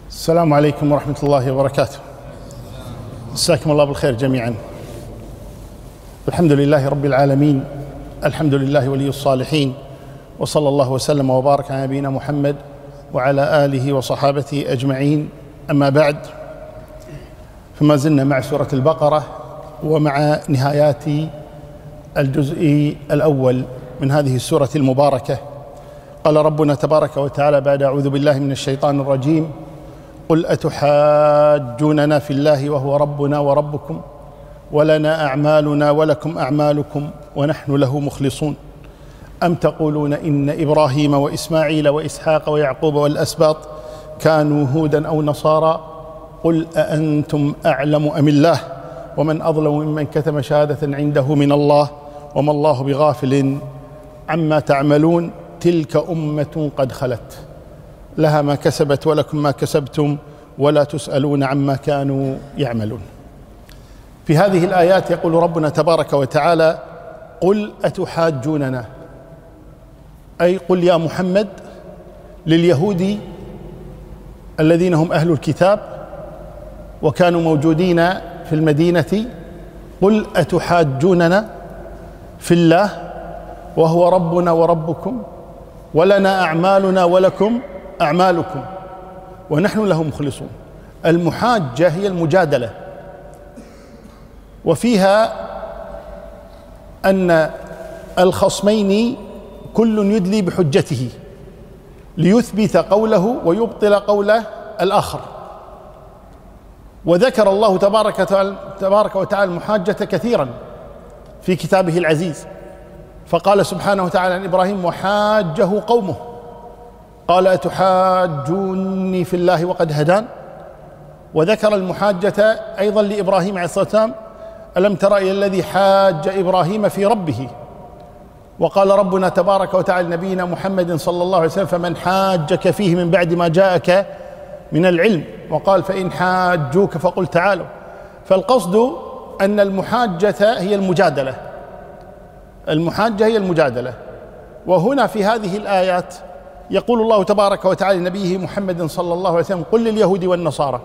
السلام عليكم ورحمة الله وبركاته. مساكم الله بالخير جميعا. الحمد لله رب العالمين، الحمد لله ولي الصالحين، وصلى الله وسلم وبارك على نبينا محمد وعلى آله وصحابته أجمعين. أما بعد، فما زلنا مع سورة البقرة ومع نهايات الجزء الأول من هذه السورة المباركة. قال ربنا تبارك وتعالى بعد أعوذ بالله من الشيطان الرجيم: قل أتحاجوننا في الله وهو ربنا وربكم ولنا أعمالنا ولكم أعمالكم ونحن له مخلصون أم تقولون إن إبراهيم وإسماعيل وإسحاق ويعقوب والأسباط كانوا هودا أو نصارى قل أأنتم أعلم أم الله ومن أظلم ممن كتم شهادة عنده من الله وما الله بغافل عما تعملون تلك أمة قد خلت لها ما كسبت ولكم ما كسبتم ولا تسألون عما كانوا يعملون. في هذه الآيات يقول ربنا تبارك وتعالى: قل أتحاجوننا، أي قل يا محمد لليهود الذين هم أهل الكتاب وكانوا موجودين في المدينة: قل أتحاجوننا في الله وهو ربنا وربكم ولنا أعمالنا ولكم أعمالكم ونحن له مخلصون. المحاجة هي المجادلة، وفيها أن الخصمين كل يدلي بحجته ليثبت قوله ويبطل قول الآخر. وذكر الله تبارك وتعالى المحاجة كثيرا في كتابه العزيز، فقال سبحانه وتعالى عن إبراهيم: وحاجه قومه قال أتحاجوني في الله وقد هدان. وذكر المحاجة أيضا لإبراهيم عليه الصلاة والسلام: ألم تر إلى الذي حاج إبراهيم في ربه. وقال ربنا تبارك وتعالى لنبينا محمد صلى الله عليه وسلم: فمن حاجك فيه من بعد ما جاءك من العلم. وقال: فإن حاجوك فقل تعالوا. فالقصد أن المحاجة هي المجادلة، المحاجة هي المجادلة. وهنا في هذه الآيات يقول الله تبارك وتعالى لنبيه محمد صلى الله عليه وسلم: قل لليهود والنصارى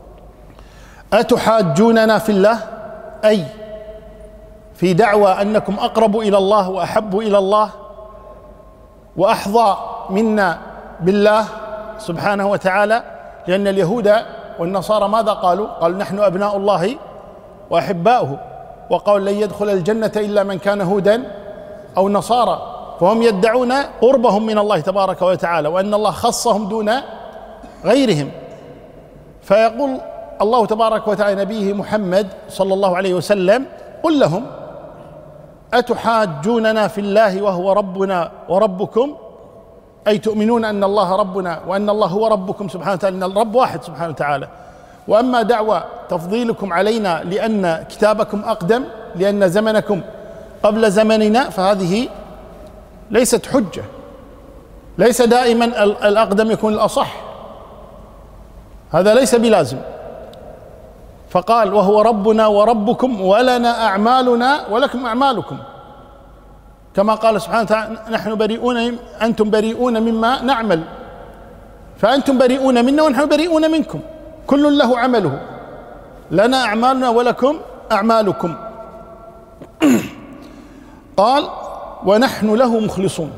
أتحاجوننا في الله، أي في دعوى أنكم أقرب إلى الله وأحب إلى الله وأحظى منا بالله سبحانه وتعالى. لأن اليهود والنصارى ماذا قالوا؟ قالوا: نحن أبناء الله وأحباؤه، وقالوا: لن يدخل الجنة إلا من كان هودا أو نصارى. فهم يدعون قربهم من الله تبارك وتعالى وأن الله خصهم دون غيرهم. فيقول الله تبارك وتعالى نبيه محمد صلى الله عليه وسلم: قل لهم أتحاجوننا في الله وهو ربنا وربكم، أي تؤمنون أن الله ربنا وأن الله هو ربكم سبحانه وتعالى، أن الرب واحد سبحانه وتعالى. وأما دعوى تفضيلكم علينا لأن كتابكم أقدم، لأن زمنكم قبل زمننا، فهذه ليست حجة. ليس دائما الأقدم يكون الأصح، هذا ليس بلازم. فقال: وهو ربنا وربكم ولنا أعمالنا ولكم أعمالكم، كما قال سبحانه وتعالى: نحن بريئون أنتم بريئون مما نعمل، فأنتم بريئون منا ونحن بريئون منكم، كل له عمله، لنا أعمالنا ولكم أعمالكم. قال: ونحن له مخلصون،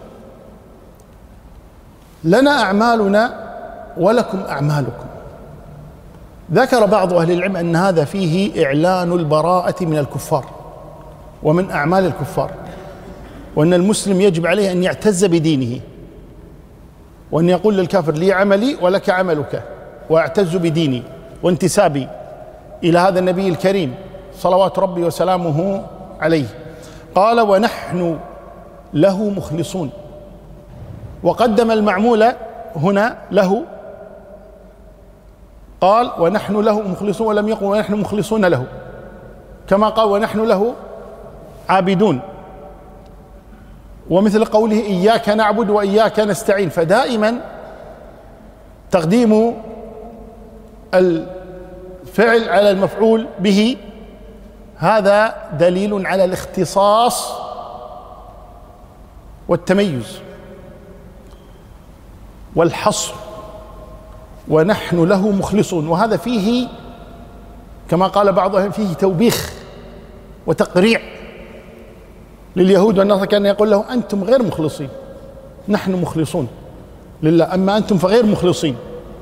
لنا أعمالنا ولكم أعمالكم. ذكر بعض أهل العلم أن هذا فيه إعلان البراءة من الكفار ومن أعمال الكفار، وأن المسلم يجب عليه أن يعتز بدينه، وأن يقول للكافر: لي عملي ولك عملك، وأعتز بديني وانتسابي إلى هذا النبي الكريم صلوات ربي وسلامه عليه. قال: ونحن له مخلصون، وقدم المعمول هنا له، قال: ونحن له مخلصون، ولم يقل ونحن مخلصون له، كما قال: ونحن له عابدون. ومثل قوله: إياك نعبد وإياك نستعين. فدائما تقديم الفعل على المفعول به هذا دليل على الاختصاص والتميز والحصر ونحن له مخلصون. وهذا فيه كما قال بعضهم فيه توبيخ وتقريع لليهود والنصارى، كان يقول لهم أنتم غير مخلصين، نحن مخلصون لله، أما أنتم فغير مخلصين.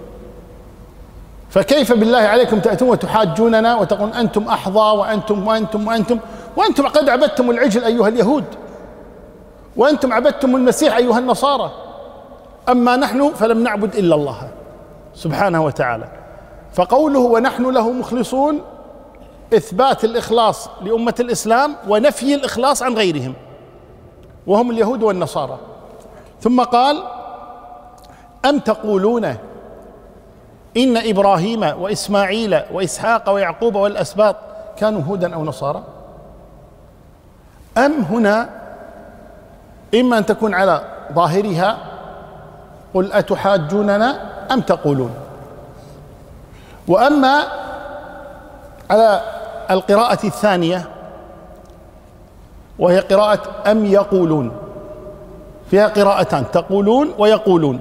فكيف بالله عليكم تأتون وتحاجوننا وتقولون أنتم أحظى وأنتم وأنتم وأنتم وأنتم قد عبدتم العجل أيها اليهود، وأنتم عبدتم المسيح أيها النصارى، أما نحن فلم نعبد إلا الله سبحانه وتعالى. فقوله ونحن له مخلصون إثبات الإخلاص لأمة الإسلام ونفي الإخلاص عن غيرهم وهم اليهود والنصارى. ثم قال أم تقولون إن إبراهيم وإسماعيل وإسحاق ويعقوب والأسباط كانوا هودا أو نصارى. أم هنا إما أن تكون على ظاهرها قل أتحاجوننا أم تقولون، وأما على القراءة الثانية وهي قراءة أم يقولون، فيها قراءتان تقولون ويقولون،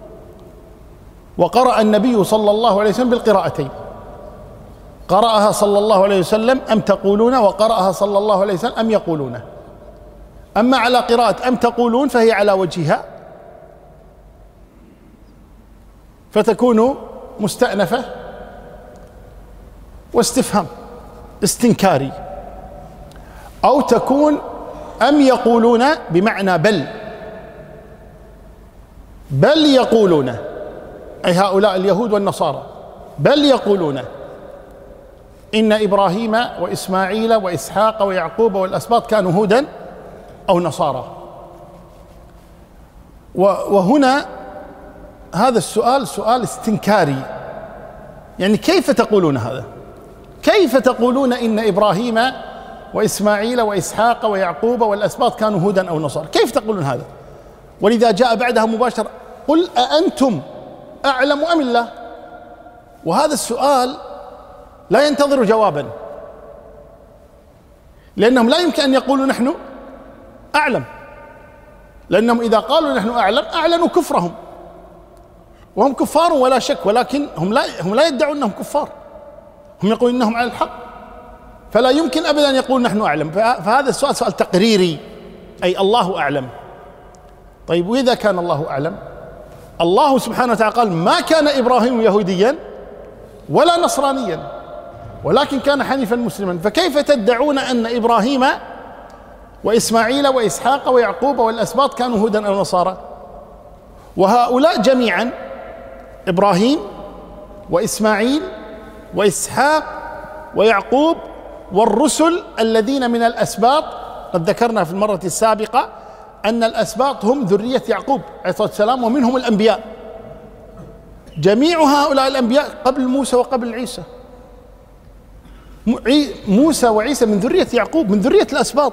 وقرأ النبي صلى الله عليه وسلم بالقراءتين، قرأها صلى الله عليه وسلم أم تقولون، وقرأها صلى الله عليه وسلم أم يقولون. أما على قراءة أم تقولون فهي على وجهها، فتكون مستأنفة واستفهام استنكاري، أو تكون أم يقولون بمعنى بل يقولون، أي هؤلاء اليهود والنصارى بل يقولون إن إبراهيم وإسماعيل وإسحاق ويعقوب والأسباط كانوا هودا أو نصارى. وهنا هذا السؤال سؤال استنكاري، يعني كيف تقولون هذا؟ كيف تقولون إن إبراهيم وإسماعيل وإسحاق ويعقوب والأسباط كانوا هودا أو نصارى؟ كيف تقولون هذا؟ ولذا جاء بعدها مباشرة قل أأنتم أعلم أم الله؟ وهذا السؤال لا ينتظر جوابا، لأنهم لا يمكن أن يقولوا نحن أعلم، لأنهم إذا قالوا نحن أعلم أعلنوا كفرهم، وهم كفار ولا شك، ولكن هم لا يدعون أنهم كفار، هم يقولون أنهم على الحق، فلا يمكن أبدا أن يقولوا نحن أعلم. فهذا السؤال سؤال تقريري، أي الله أعلم. طيب وإذا كان الله أعلم؟ الله سبحانه وتعالى قال ما كان إبراهيم يهوديا ولا نصرانيا ولكن كان حنيفا مسلما، فكيف تدعون أن إبراهيم وإسماعيل وإسحاق ويعقوب والأسباط كانوا هودا أو نصارى؟ وهؤلاء جميعا إبراهيم وإسماعيل وإسحاق ويعقوب والرسل الذين من الأسباط، قد ذكرنا في المرة السابقة أن الأسباط هم ذرية يعقوب عليه الصلاة والسلام ومنهم الأنبياء، جميع هؤلاء الأنبياء قبل موسى وقبل عيسى، موسى وعيسى من ذرية يعقوب من ذرية الأسباط.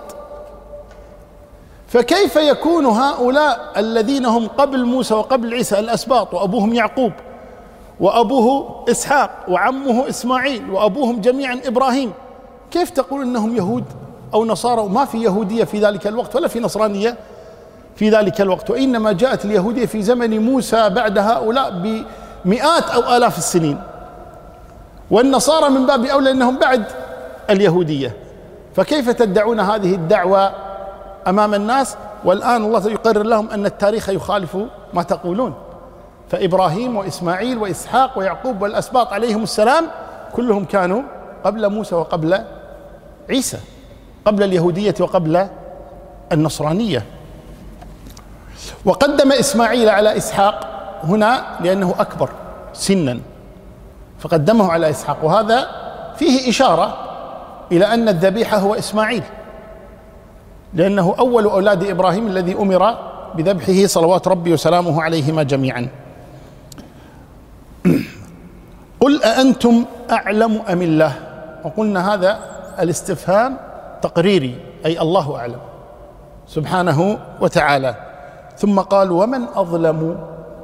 فكيف يكون هؤلاء الذين هم قبل موسى وقبل عيسى الأسباط وأبوهم يعقوب وأبوه إسحاق وعمه إسماعيل وأبوهم جميعا إبراهيم، كيف تقول إنهم يهود أو نصارى؟ وما في يهودية في ذلك الوقت ولا في نصرانية في ذلك الوقت، وإنما جاءت اليهودية في زمن موسى بعد هؤلاء بمئات أو آلاف السنين، والنصارى من باب أولى أنهم بعد اليهودية. فكيف تدعون هذه الدعوة أمام الناس والآن الله يقرر لهم أن التاريخ يخالف ما تقولون؟ فإبراهيم وإسماعيل وإسحاق ويعقوب والأسباط عليهم السلام كلهم كانوا قبل موسى وقبل عيسى، قبل اليهودية وقبل النصرانية. وقدم إسماعيل على إسحاق هنا لأنه أكبر سنا فقدمه على إسحاق، وهذا فيه إشارة إلى أن الذبيحة هو إسماعيل، لأنه أول أولاد إبراهيم الذي أمر بذبحه صلوات ربي وسلامه عليهما جميعا. قل أأنتم أعلم أم الله؟ وقلنا هذا الاستفهام تقريري، أي الله أعلم سبحانه وتعالى. ثم قال ومن أظلم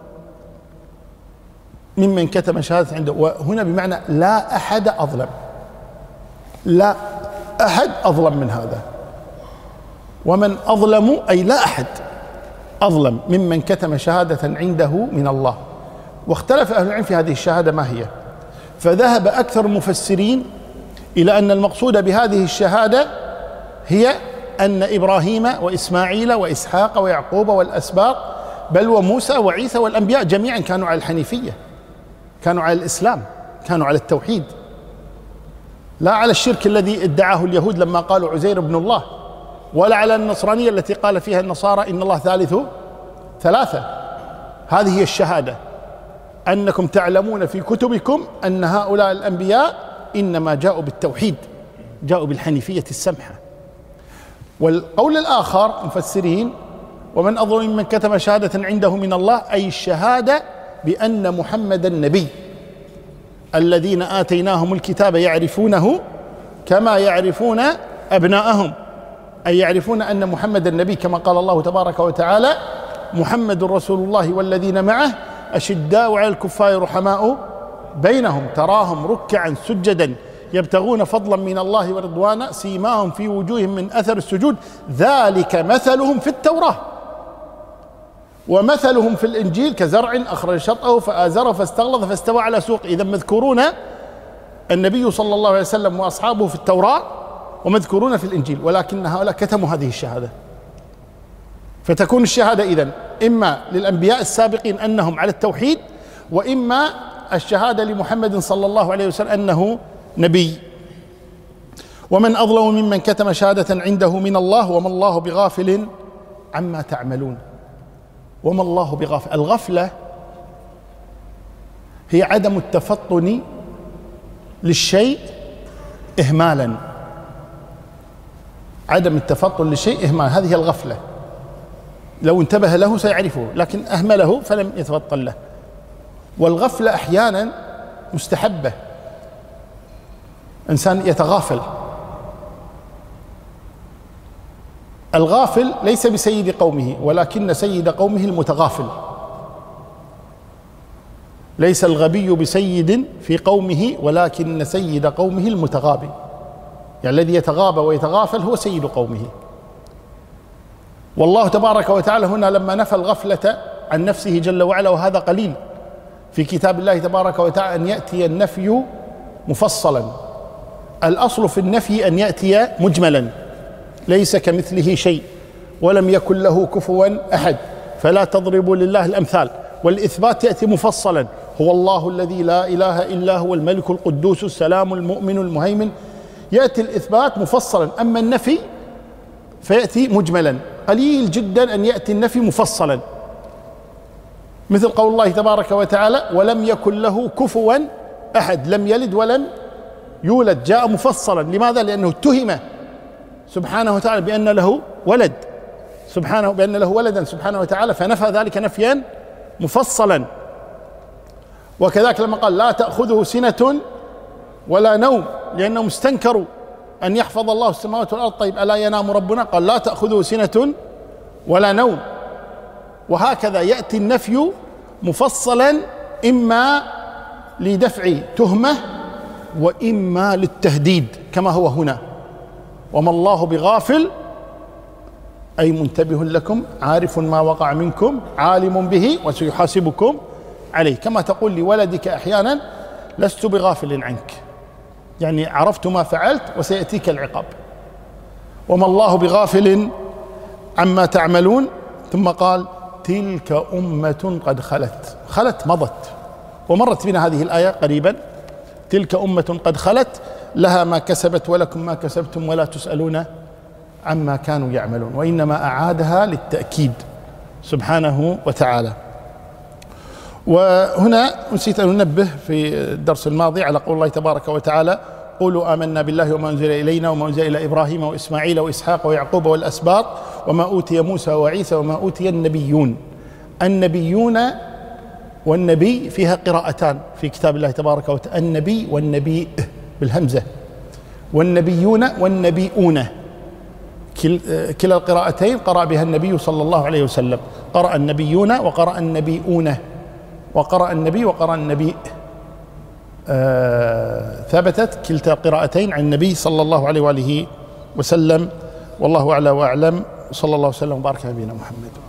ممن كتم شهادة عنده، وهنا بمعنى لا أحد أظلم، لا أحد أظلم من هذا. ومن أظلم أي لا أحد أظلم ممن كتم شهادة عنده من الله واختلف أهل العلم في هذه الشهادة ما هي، فذهب أكثر المفسرين إلى أن المقصود بهذه الشهادة هي أن إبراهيم وإسماعيل وإسحاق ويعقوب والأسباط بل وموسى وعيسى والأنبياء جميعا كانوا على الحنيفية، كانوا على الإسلام، كانوا على التوحيد، لا على الشرك الذي ادعاه اليهود لما قالوا عزير ابن الله، ولا على النصرانية التي قال فيها النصارى إن الله ثالث ثلاثة. هذه هي الشهادة، أنكم تعلمون في كتبكم أن هؤلاء الأنبياء إنما جاءوا بالتوحيد، جاءوا بالحنيفية السمحة. والقول الآخر مفسرين ومن أظلم ممن كتم شهادة عنده من الله، أي الشهادة بأن محمدا نبي، الذين آتيناهم الكتاب يعرفونه كما يعرفون أبناءهم، أي يعرفون أن محمدا نبي، كما قال الله تبارك وتعالى محمد رسول الله والذين معه أشداء على الكفار رحماء بينهم تراهم ركعا سجدا يبتغون فضلا من الله ورضوانا سيماهم في وجوههم من أثر السجود ذلك مثلهم في التوراة ومثلهم في الإنجيل كزرع أخرج شطأه فآزره فاستغلظ فاستوى على سوق. إذا مذكورون النبي صلى الله عليه وسلم وأصحابه في التوراة ومذكورون في الإنجيل، ولكن هؤلاء كتموا هذه الشهادة. فتكون الشهادة إذن إما للأنبياء السابقين أنهم على التوحيد، وإما الشهادة لمحمد صلى الله عليه وسلم أنه نبي. ومن أظلم ممن كتم شهادة عنده من الله وما الله بغافل عما تعملون. وما الله بغافل، الغفلة هي عدم التفطن للشيء إهمالا، عدم التفطن للشيء إهمالا، هذه الغفلة. لو انتبه له سيعرفه، لكن أهمله فلم يتفطن له. والغفلة أحيانا مستحبة، إنسان يتغافل. الغافل ليس بسيد قومه، ولكن سيد قومه المتغافل. ليس الغبي بسيد في قومه، ولكن سيد قومه المتغابي، يعني الذي يتغابى ويتغافل هو سيد قومه. والله تبارك وتعالى هنا لما نفى الغفلة عن نفسه جل وعلا، وهذا قليل في كتاب الله تبارك وتعالى أن يأتي النفي مفصلا. الأصل في النفي أن يأتي مجملا، ليس كمثله شيء ولم يكن له كفوا أحد، فلا تضربوا لله الأمثال. والإثبات يأتي مفصلا، هو الله الذي لا إله إلا هو الملك القدوس السلام المؤمن المهيمن، يأتي الإثبات مفصلا. أما النفي فيأتي مجملا، قليل جدا أن يأتي النفي مفصلا، مثل قول الله تبارك وتعالى ولم يكن له كفوا أحد، لم يلد ولم يولد، جاء مفصلا. لماذا؟ لأنه اتهم سبحانه وتعالى بأن له ولد، سبحانه بأن له ولدا سبحانه وتعالى، فنفى ذلك نفيا مفصلا. وكذلك لما قال لا تأخذه سنة ولا نوم، لأنهم استنكروا أن يحفظ الله السماوات والأرض. طيب ألا ينام ربنا؟ قال لا تأخذه سنة ولا نوم. وهكذا يأتي النفي مفصلا، إما لدفع تهمة وإما للتهديد، كما هو هنا وما الله بغافل، أي منتبه لكم عارف ما وقع منكم عالم به وسيحاسبكم عليه. كما تقول لولدك أحيانا لست بغافل عنك، يعني عرفت ما فعلت وسيأتيك العقاب. وما الله بغافل عما تعملون. ثم قال تلك أمة قد خلت مضت، ومرت بنا هذه الآية قريبا. تلك أمة قد خلت لها ما كسبت ولكم ما كسبتم ولا تسألون عما كانوا يعملون. وإنما أعادها للتأكيد سبحانه وتعالى. وهنا نسيت أن ننبه في الدرس الماضي على قول الله تبارك وتعالى قولوا آمنا بالله وما أنزل إلينا وما أنزل إلى إبراهيم وإسماعيل وإسحاق ويعقوب والأسباط وما أوتي موسى وعيسى وما أوتي النبيون. النبيون والنبي فيها قراءتان في كتاب الله تبارك وتعالى، النبي والنبي بالهمزة، والنبيون والنبيون، كلا القراءتين قرأ بها النبي صلى الله عليه وسلم، قرأ النبيون وقرأ النبيون، وقرأ النبي وقرأ النبي. ثبتت كلتا القراءتين عن النبي صلى الله عليه وآله وسلم. والله أعلى وأعلم، صلى الله وسلم وبارك على نبينا محمد.